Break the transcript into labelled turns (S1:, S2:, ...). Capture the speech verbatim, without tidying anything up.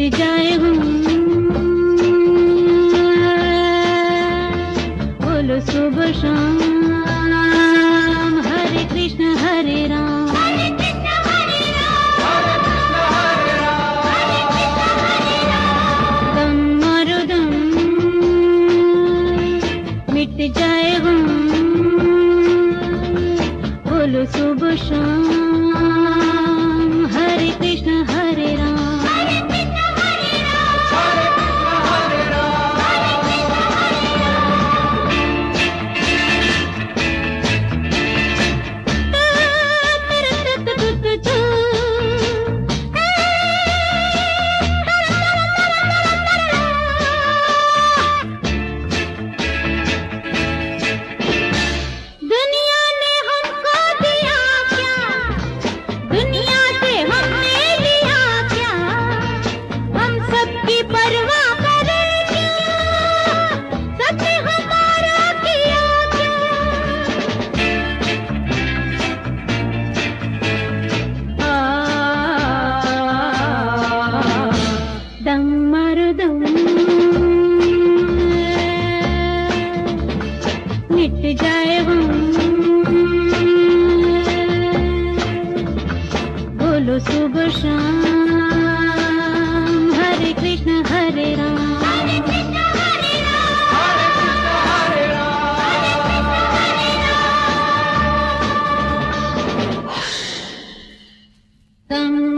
S1: जाए हम, बोलो सुबह शाम हरे कृष्ण हरे राम, हरे कृष्ण हरे राम, हरे कृष्ण हरे राम। दम मारो दम मिट जाए हम, बोलो सुबह शाम हरे कृष्ण हरे राम, हरे कृष्ण हरे राम, हरे कृष्ण हरे राम, हरे कृष्ण हरे राम। दुनिया ने हमको दिया क्या, दुनिया से हमने लिया क्या, हम सबकी परवाह करें क्या, सबने हमारा किया क्या। आ, दम मारो दम मिट जाए हम, बोलो सुबह शाम हरे कृष्ण हरे राम, हरे कृष्ण हरे राम, हरे कृष्ण हरे राम, हरे कृष्ण हरे राम।